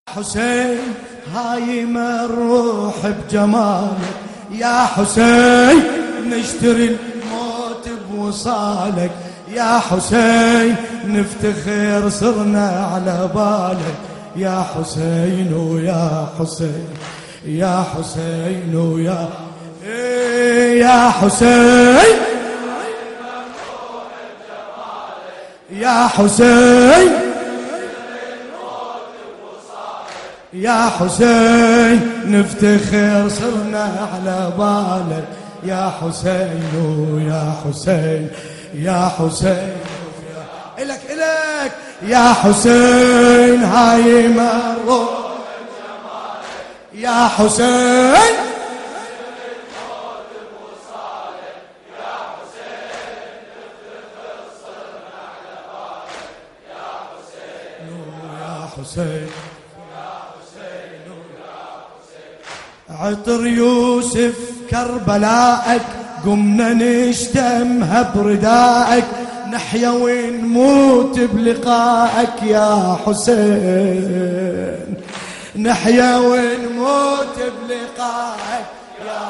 حسين هايم الروح بجمالك يا حسين، نشتري الموت بوصالك يا حسين، نفتخر صرنا على بالك يا حسين ويا حسين يا حسين ويا يا حسين يا حسين يا حسين، نفتخر صرنا على بالك يا حسين ويا حسين يا حسين إلك إلك يا حسين، هاي مرة يا حسين حسين عطر يوسف كربلائك، قمنا نشتمها بردائك، نحيا ونموت بلقائك يا حسين، نحيا ونموت بلقائك يا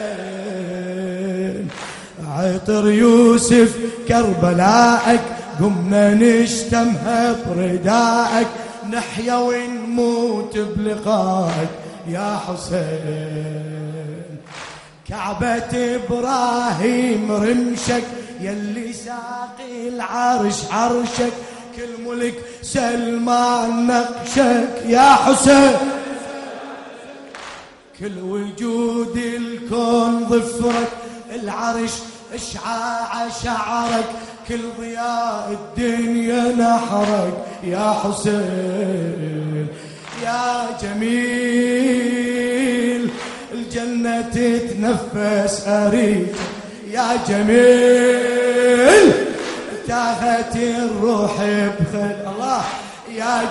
حسين. عطر يوسف كربلائك، قمنا نشتمها بردائك، نحيا ونموت بلقائك يا حسين. كعبة إبراهيم رمشك، يلي ساقي العرش عرشك، كل ملك سلمان نقشك يا حسين، كل وجود الكون ظفرك، العرش اشعاع شعرك، كل ضياء الدنيا نحرك يا حسين. يا جميل الجنة تتنفس أريد يا جميل، تاهت الروح بخل الله يا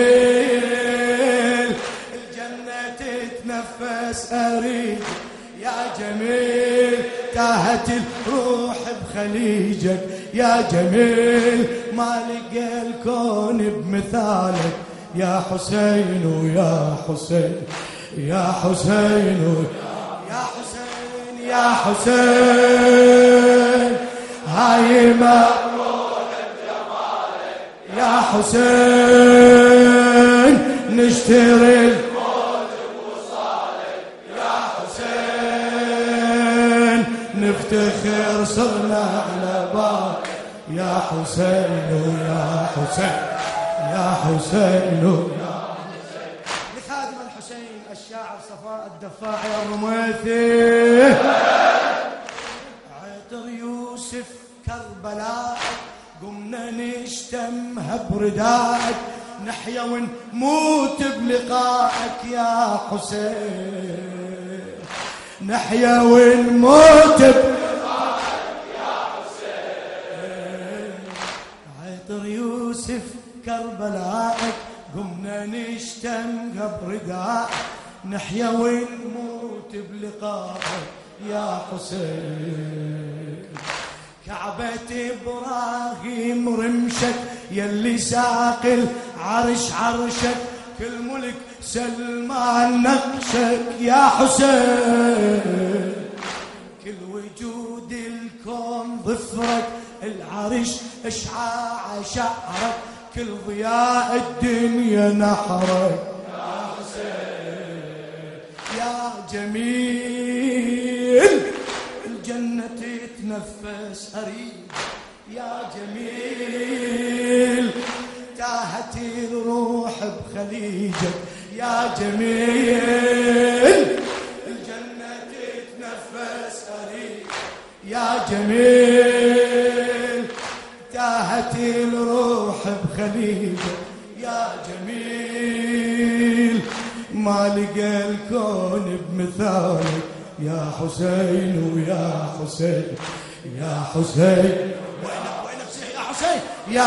جميل، الجنة تتنفس أريد يا جميل، تاهت الروح بخليجك يا جميل، ما لقى الكون بمثالك يا حسين ويا حسين يا حسين يا حسين يا حسين، هاي مروح بجمالك يا حسين، نشتري الموت بوصالك يا حسين، نفتخر صرنا على بالك يا حسين ويا حسين يا حسين يا حسين. لخادم الحسين الشاعر صفاء الدفاعي الرميثي، عطر يوسف كربلائك، قمنا نشتمها بردائك، نحيا ونموت بلقائك يا حسين، نحيا ونموت بلقائك يا حسين. عطر يوسف كربلائك، قمنا نشتمها بردائك، نحيا ونموت بلقائك يا حسين. كعبة إبراهيم رمشك، يلي ساقي العرش عرشك، كل ملك سلمان نقشك يا حسين، كل وجود الكون ظفرك، العرش اشعاع شعرك، كل ضياء الدنيا نحرك يا حسين. يا جميل الجنة تتنفس أريد يا جميل، تاهت الروح بخليجك يا جميل، الجنة تتنفس أريد يا جميل، تاهت الروح بخليجك يا جميل، ما لقى الكون بمثالك يا حسين ويا حسين يا حسين. وينك وينك يا حسين يا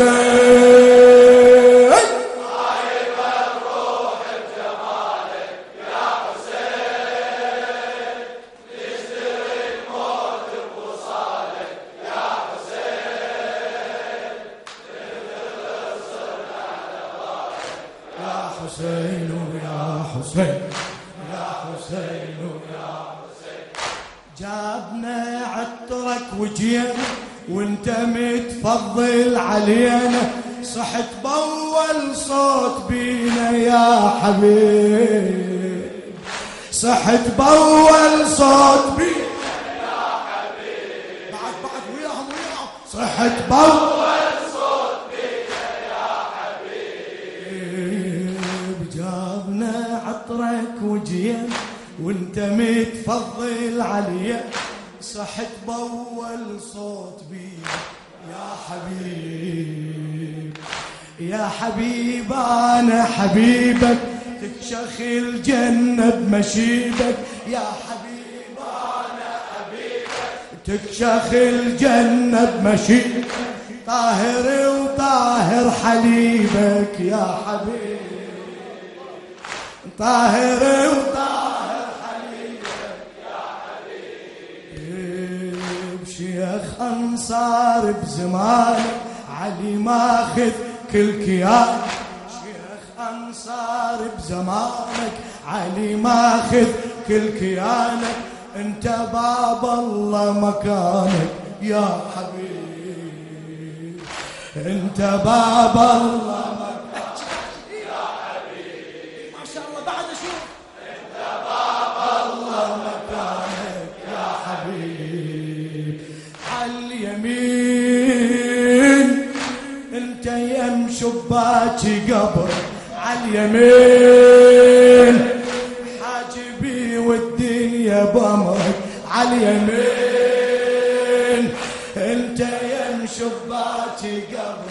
حسين، هاي الروح بجمالك يا حسين، نشتري الموت بوصالك يا حسين، يا حسين حسين يا حسين يا حسين يا حسين. جابنا عطرك وجينا وانت متفضل علينا، صحت بأول صوت بينا يا حبيب، صحت بأول صوت بينا يا حبيب. بعد وياهم صحت بأول صوت بينا يا حبيب. جابنا عطرك وجينا وانت متفضل علينا، صحت بأول صوت بينا يا حبيب. يا حبيب أنا حبيبك تكشخ الجنة بمشيبك، يا حبيب أنا حبيبك تكشخ الجنة بمشيبك، طاهر وطاهر حليبك يا حبيب، طاهر وطاهر حليبك يا حبيب. شيخ أنصار بزمانك علي ماخذ كل كيان، شيخ أنصار بزمانك علي ماخذ كل كيانك، انت باب الله مكانك يا حبيب، انت باب الله مكانك يا حبيب. ما شاء الله بعد شوف انت باب الله مكانك يا حبيب. عاليمين انت يم شباكي قبر، عاليمين حاجبي والدنيا بامرك، عاليمين انت يم شباكي قبر،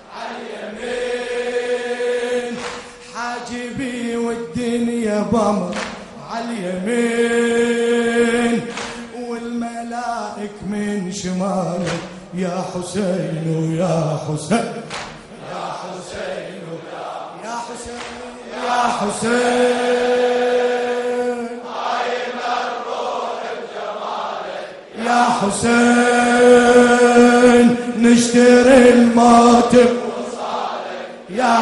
عاليمين حاجبي والدنيا بامرك، عاليمين والملائك من شمالك يا حسين يا حسين يا حسين يا حسين يا حسين. قايم الروح بجمالك يا حسين، نشتري الموت بوصالك يا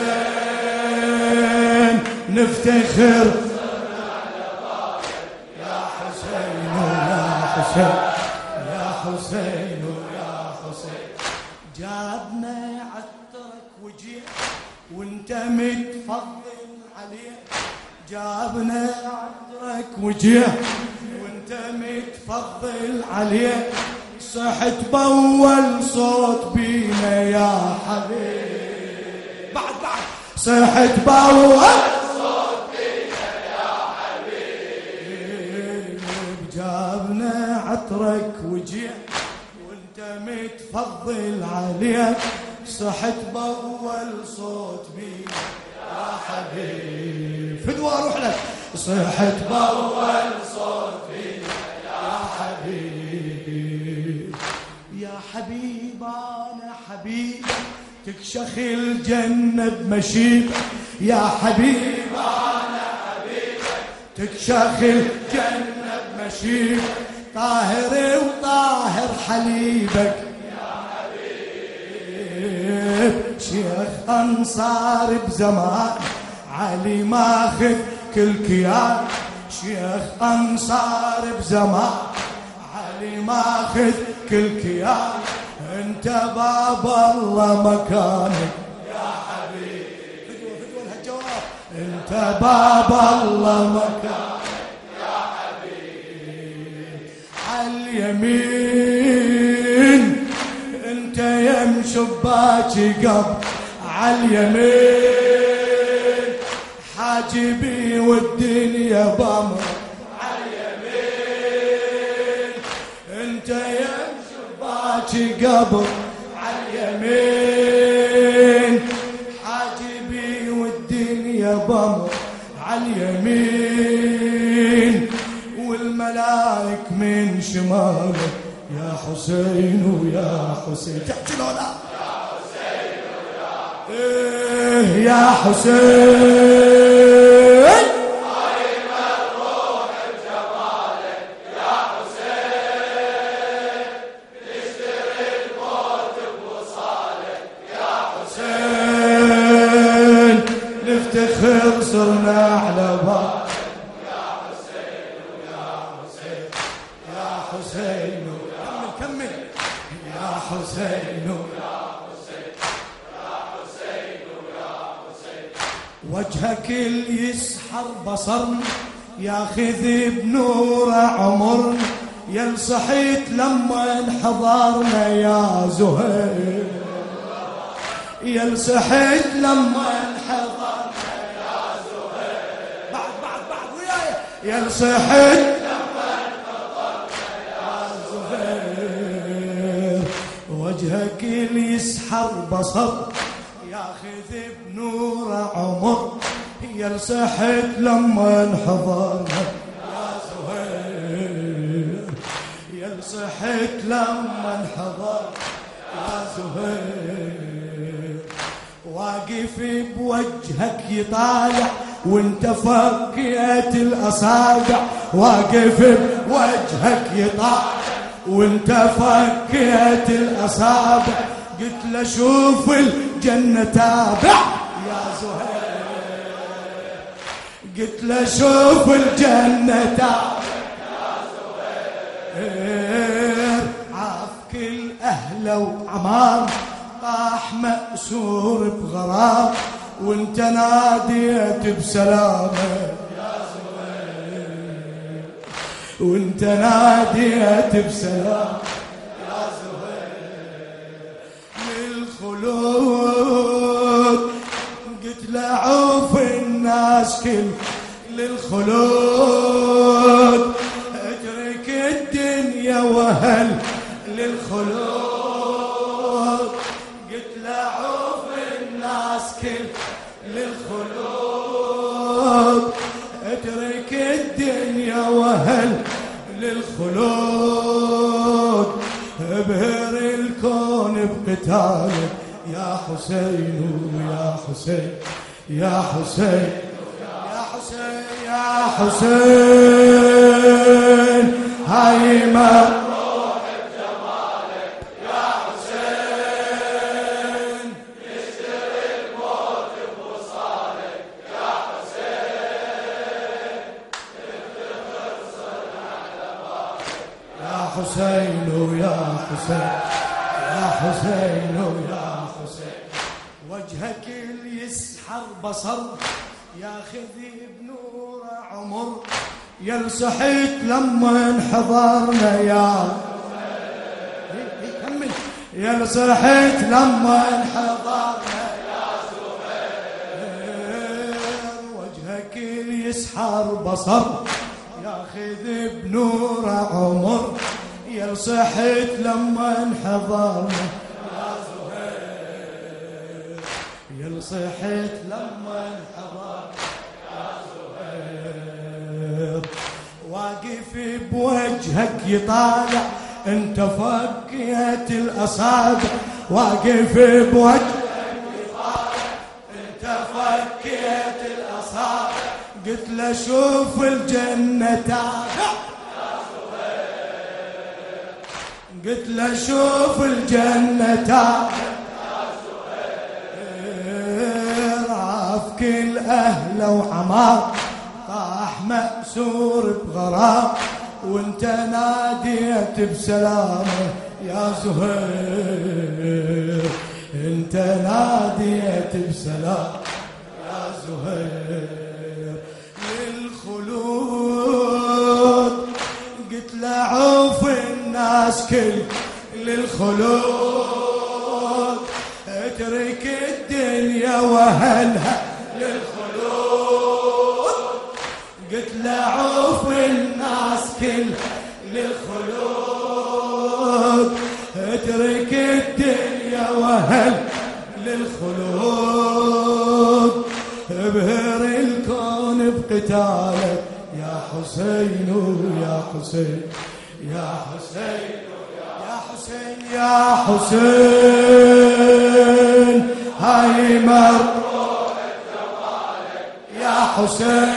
حسين، نفتخر على بابك يا حسين يا حسين يا حسين يا حسين. جابنا عطرك وجينا وانت متفضل عليه، جابنا عطرك وجينا وانت متفضل عليه، صحت بأول صوت بينا يا حبيب. بعد صحت بأول صوت بينا يا حبيب. جابنا عطرك وجينا وانت متفضل عليه، صحت بأول صوت بينا يا حبيب. فدوى اروح لك، صحت بأول صوت بينا يا حبيب. يا حبيب انا حبيب تكشخ الجنة بمشيبك، يا حبيب انا حبيبك تكشخ الجنة بمشيبك، طاهر وطاهر حليبك يا حبيب. شيخ أنصار بزمان علي ماخذ كل كيان، شيخ أنصار بزمان علي ماخذ كل كيان، انت باب الله مكانك يا حبيب. فدوى الهالجواب، انت باب الله مكانك يا حبيب. عاليمين انت يم شباكي قبر، عاليمين حاجبي والدنيا بامر، عاليمين انت يم شباكي قبر، عاليمين حاجبي والدنيا بامر، عاليمين والملائك من شمالك يا حسين ويا حسين. تحكي له لا يا حسين ويا حسين يا حسين. قايم الروح بجمالك يا حسين، نشتري الموت بوصالك يا حسين، نفتخر صرنا على بعض يا حسين يا حسين يا حسين كمل يا حسين يا حسين يا حسين يا حسين وجهك اللي يسحر بصرنا ياخذ بنور عمرنا يا صحيت لما انحضرنا يا زهير يا صحيت لما انحضرنا يا زهير بعد وياي يا صحيت لما انحضرنا يا زهير وجهك اللي يسحر بصر ياخذ بنور عمر يا صحيت لما انحضرنا يا زهير يا صحيت لما انحضرنا يا زهير واقف بوجهك يطالع وانت فكيت الاصابع واقف بوجهك يطالع وانت فكيت الاصابع قلت له شوف الجنة تابع يا زهير قلت له شوف الجنة تابع يا زهير عافك الأهل وعمار طاح مأسور بغرام وانت ناديت بسلامة يا زهير وانت ناديت بسلامة يا زهير للخلود قلت لعوف الناس كل للخلود اترك الدنيا وهل للخلود قلت لعوف الناس كل للخلود اترك الدنيا وهل للخلود ابهر الكون بقتالك يا حسين يا حسين يا حسين يا حسين يا حسين هاي ما روح بجمالك يا حسين يشتري الموت بوصالك يا حسين افتخر صرنا على بابك يا حسين يا حسين يا حسين يا حسين وجهك اللي يسحر بصر ياخذ بنور عمر يا صحيت لما انحضرنا يا كمل يا صحيت لما انحضرنا يا زهير وجهك اللي يسحر بصر ياخذ بنور عمر يا صحيت لما انحضرنا يا زهير يا صحيت لما انحضرنا يا زهير واقف بوجهك يطالع انت فكيت الاصابع واقف بوجهك يطالع انت فكيت الاصابع قلت له شوف الجنة تابع قلت له شوف الجنة تابع عافك الأهل وعمار طاح مأسور بغرام وانت ناديت بسلامة يا زهير انت ناديت بسلامة يا زهير للخلود قلت لعوف الناس كل للخلود اترك الدنيا وهلها للخلود قلت لعوف الناس كل للخلود اترك الدنيا وهل للخلود ابهر الكون بقتالك يا حسين يا حسين يا حسين يا حسين يا حسين هاي مروح جمالك يا حسين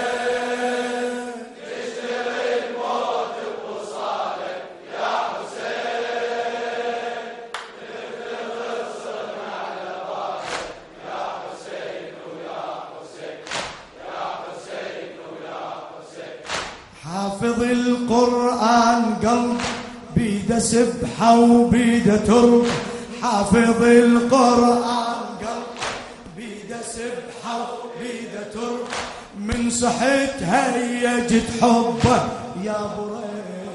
تشتري الموت بوصالك يا حسين تفتخر صرنا على بابك يا حسين يا حسين حافظ القرآن قلب بيده سبحة وبيده ترب، حافظ القرآن قلب بيده سبحة وبيده ترب، من صحت هيجت حبه يا بريد،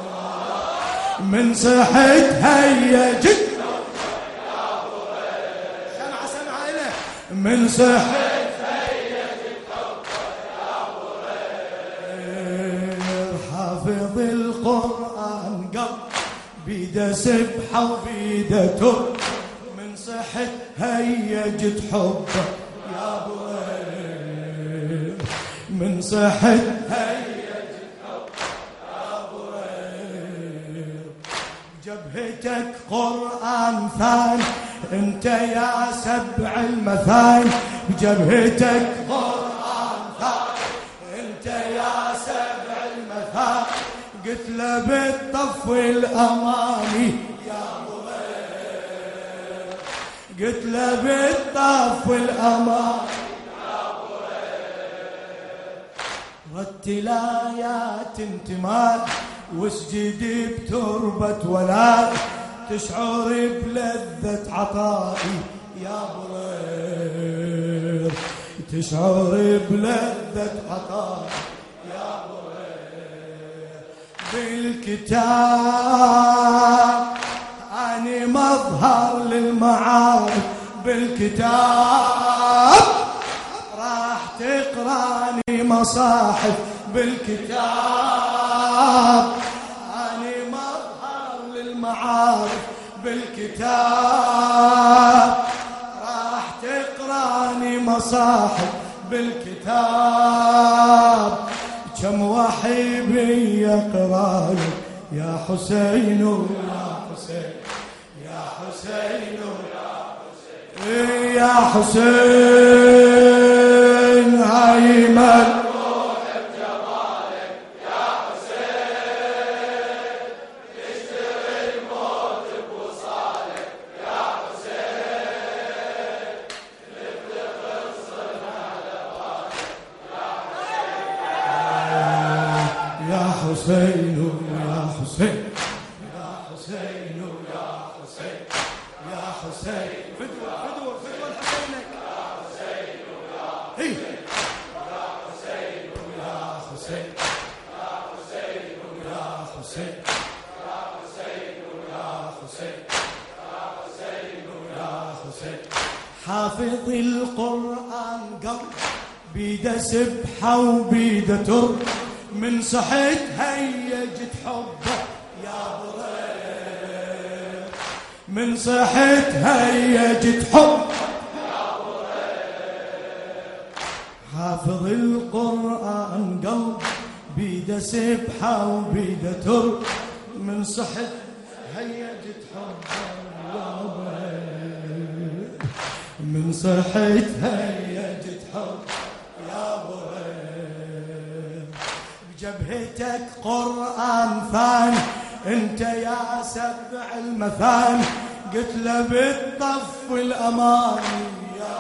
من صحت هيجت يا بريد، سمع إله، من صحت هيجت حبه يا بريد، حافظ القرآن قلب بيده سبحة وبيده ترب، من صحت هيجت حبه يا بريد، من صحت هيجت حبه يا بريد، جبهتك قرآن ثاني انت يا سبع المثاني، بجبهتك قرآن ثاني انت يا سبع المثاني، قلت له بالطف الأماني يا بريد، قلت له بالطف الأماني يا بريد، رتل آيات انتماء واسجدي بتربة ولاد، تشعر بلذة عطائي يا بريد، تشعر بلذة عطائي يا بريد، بالكتاب أني مظهر للمعارف، بالكتاب راح تقراني مصاحف، بالكتاب أني مظهر للمعارف، بالكتاب راح تقراني مصاحف، بالكتاب كم وحي بي يقراني يا حسين يا حسين يا حسين يا حسين، هاي مروح بجمالك يا حسين، تشتري الموت بوصالك يا حسين، نفتخر صرنا على بالك يا حسين يا حسين يا حسين يا حسين يا حسين، فدوة فدوة فدوة لحسينك يا حسين يا حسين يا حسين يا حسين يا حسين يا حسين يا حسين يا حسين يا حسين يا حسين، حافظ القرآن قلب بيده سبحة وبيده ترب، من صحت هيجت حبه يا بريد، من صحت هيجت حبه يا بريد، حافظ القرآن قلب بيده سبحة وبيده ترب، من صحت هيجت حبه يا بريد، من صحت هيجت حبه يا بريد، بجبهتك قرآن ثاني انت يا سبع المثاني، قلت له بالطف الأماني يا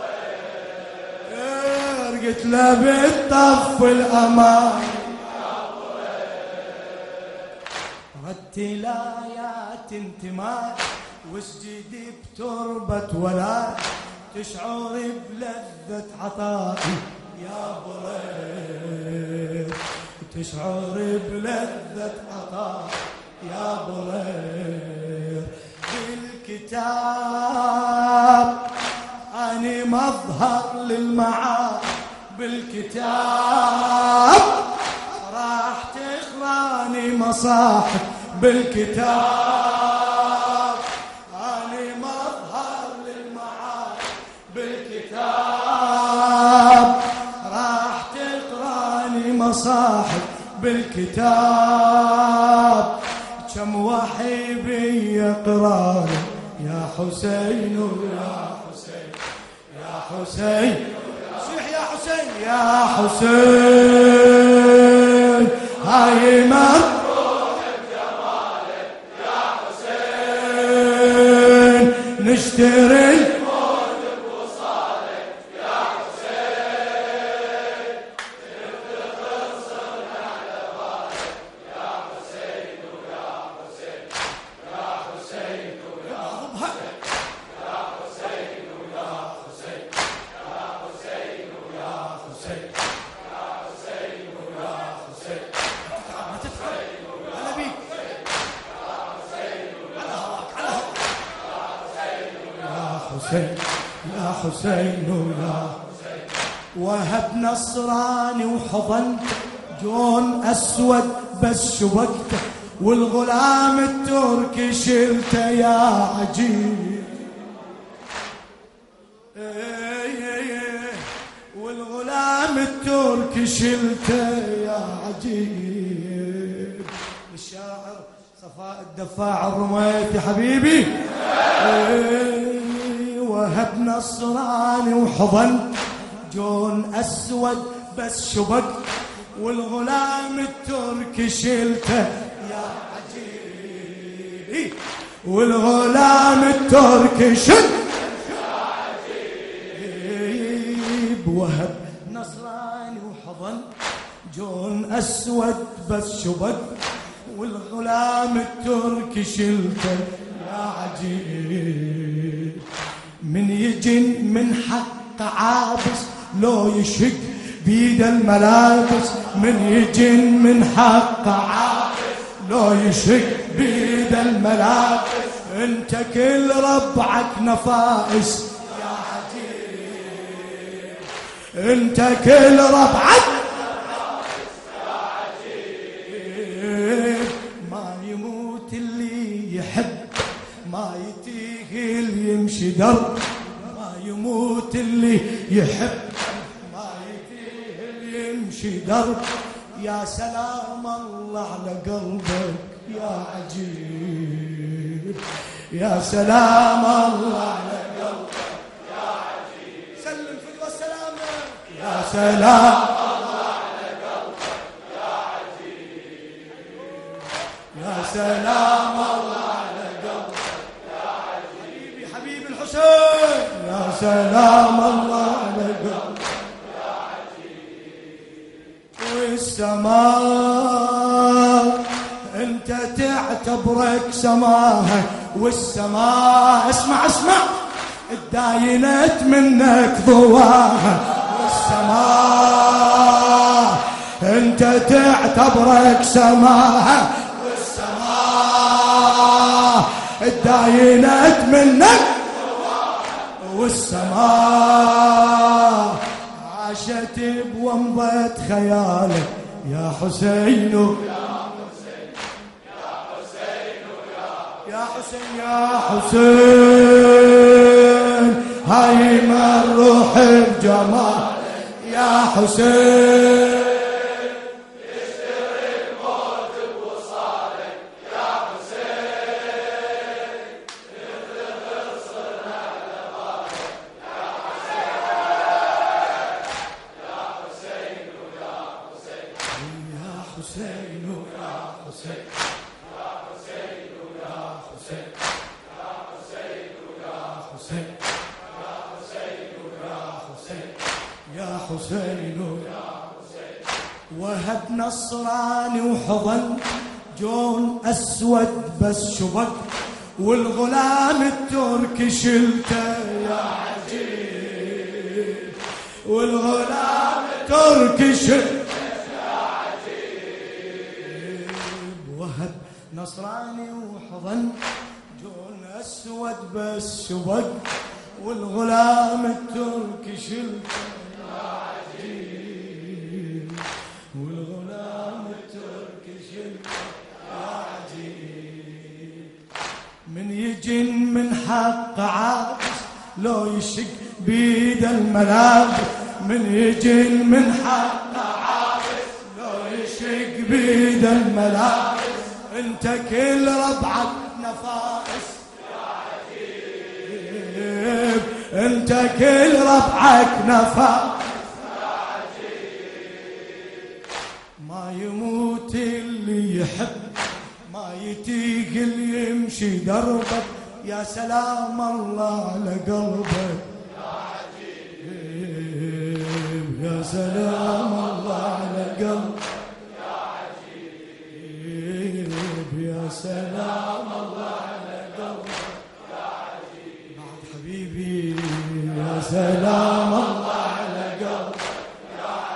بريد، قلت له بالطف الأماني يا بريد، رتل آيات انتماء واسجدي بتربة ولاد، تشعر بلذة عطائي يا بريد، تشعر بلذة عطائي يا بريد، بالكتاب أني مظهر للمعارف، بالكتاب راح تقراني مصاحف، بالكتاب أني مظهر للمعارف، بالكتاب راح تقراني مصاحف، بالكتاب كم وحي بي يقراني يا حسين يا حسين يا حسين، صيح يا حسين يا حسين، هاي مروح بجمالك يا حسين، نشتري الموت بوصالك يا حسين، نفتخر صرنا على حسين يا حسين يا حسين. ما تتعب هلا بيك على هواك على هواك. يا حسين يا حسين يا حسين. وهب نصراني وحضنت جون أسود بس شبكته، والغلام التركي شلته يا عجيب. والغلام التركي شلته يا عجيب. الشاعر صفاء الدفاع الرميت يا حبيبي. وهب نصراني وحضن جون أسود بس شبك، والغلام التركي شلته يا عجيب. والغلام التركي شلته يا عجيب. وهب نصراني وحضن جون أسود بس شبك، والغلام التركي شلته يا عجيب. من يجن من حق عابس لو يشق بيد الملابس، من يجن من حق عابس لو يشق بيد الملابس. انت كل ربعك نفائس يا عجيب. انت كل ربعك نفائس يا عجيب. ما يموت اللي يحب، ما يتيه اللي يمشي درب. ما يموت اللي يحب، ما يتيه اللي يمشي درب. يا سلام الله على قلبك يا عجيب. يا سلام الله على قلبك يا عجيب. سلم فدوى السلام يا سلام الله على قلبك يا عجيب. يا سلام الله على قلبك يا عجيب. حبيبي الحسين يا سلام الله على قلبك يا عجيب. والسماء انت تعتبرك سماها، والسماء اسمع اسمع اتداينت منك ضواها. والسماء انت تعتبرك سماها، والسماء اتداينت منك ضواها. والسماء عاشت بومضة خيالك يا حسين يا حسين يا حسين. هاي ما الروح بجمال يا حسين. يشتري الموت بوصالك يا حسين. يفتخر صرنا على بالك يا حسين. يا حسين يا حسين يا حسين يا حسين. يا حسين وهب نصراني وحضن جون أسود بس شبك، والغلام التركي شلته يا عجيب. والغلام التركي شلته يا عجيب. وهب نصراني وحضن جون أسود بس شبك، والغلام التركي شلته يا عجيب. والغلام التركي شلته يا عجيب. من يجن من حق عابس لو يشق بيد الملابس. من يجن من حق عابس لو يشق بيد الملابس. انت كل ربعك نفائس يا عجيب. انت كل ربعك نفائس يا عجيب. ما يموت اللي يحب، ما يتيق اللي يمشي دربك. يا سلام الله على قلبك يا عجيب. يا سلام الله على قلبك يا عجيب. يا سلام الله على قلبك يا عجيب. بعد حبيبي يا سلام الله على قلبك يا عجيب.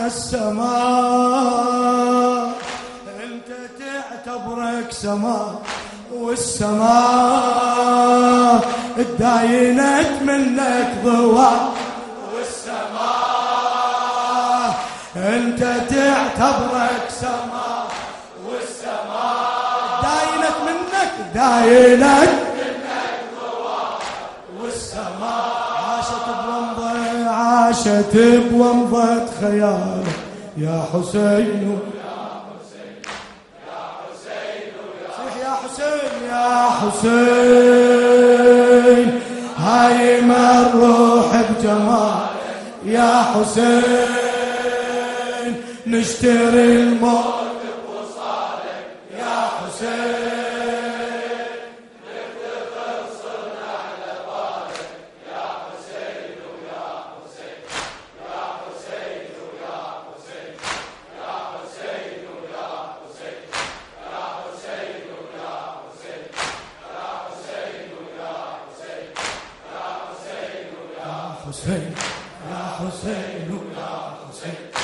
السماء انت تعتبرك سماء، والسماء اتداينت منك ضوء، والسماء انت تعتبرك سماء، والسماء داينت منك ضوء، والسماء عاشت بومضة خيالك يا حسين، يا حسين يا حسين، هايم الروح بجمال يا حسين، نشتري الموت بوصالك يا حسين، نفتخر صرنا على بالك يا حسين يا حسين، يا حسين يا حسين، يا حسين يا حسين، يا حسين يا حسين، يا حسين يا حسين، يا حسين يا حسين، يا حسين يا حسين.